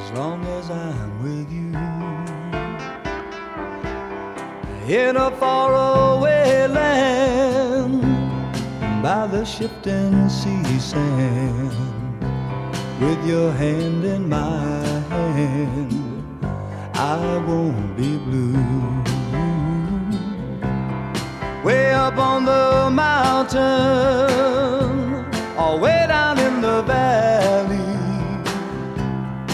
as long as I'm with you. In a faraway land, by the shifting sea sand, with your hand in my hand, I won't be blue. Way up on the mountain, or way down in the valley,